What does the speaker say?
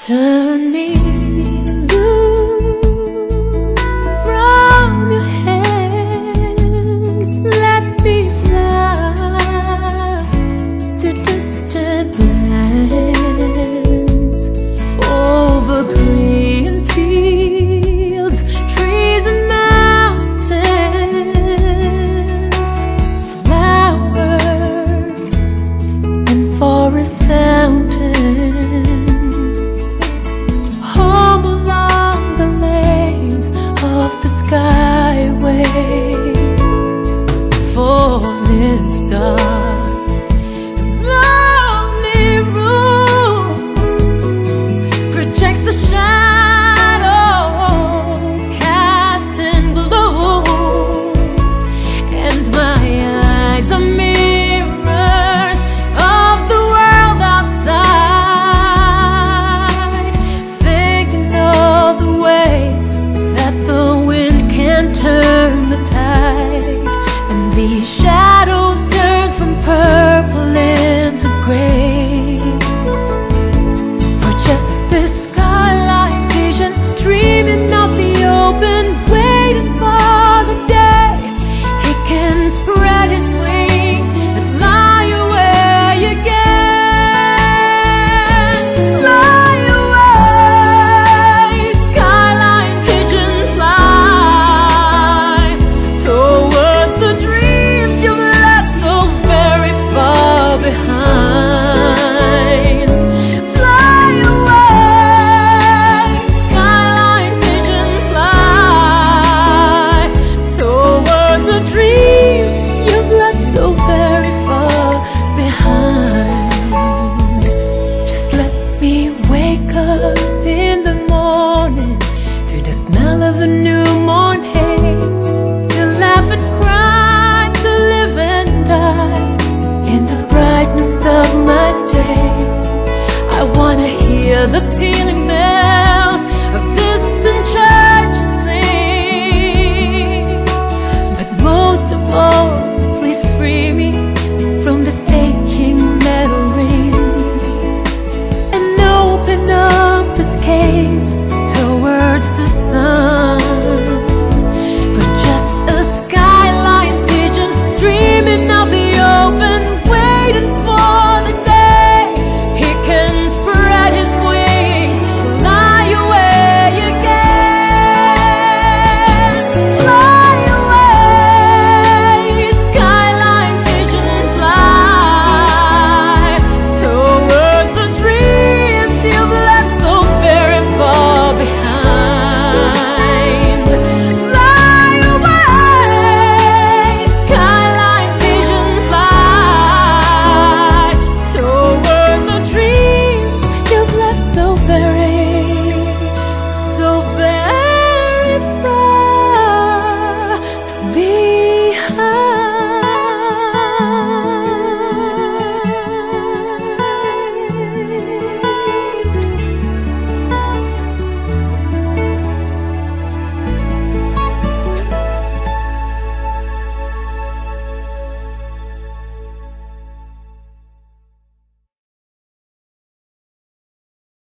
Turn me loose from your hands. Let me fly to distant lands, over green fields, trees and mountains, flowers and forest fountains. Skyway for this dark and lonely room projects a shadow cast in gloom, and my eyes are mirrors of the world outside, thinking of the ways that the wind can turn the tide, and these shadows turn from purple into gray. For just this skyline vision, dreaming of the open, waiting for the day he can spread his wings and fly away again. Fly away, skyline pigeon, fly towards the dreams you've left so very far behind. Fly away, skyline pigeon, fly towards the dreams you've left so very far behind. Just let me wake up in the morning to the smell of the newborn hay, to laugh and cry, to live and die in the brightness of my day. I wanna hear the pealing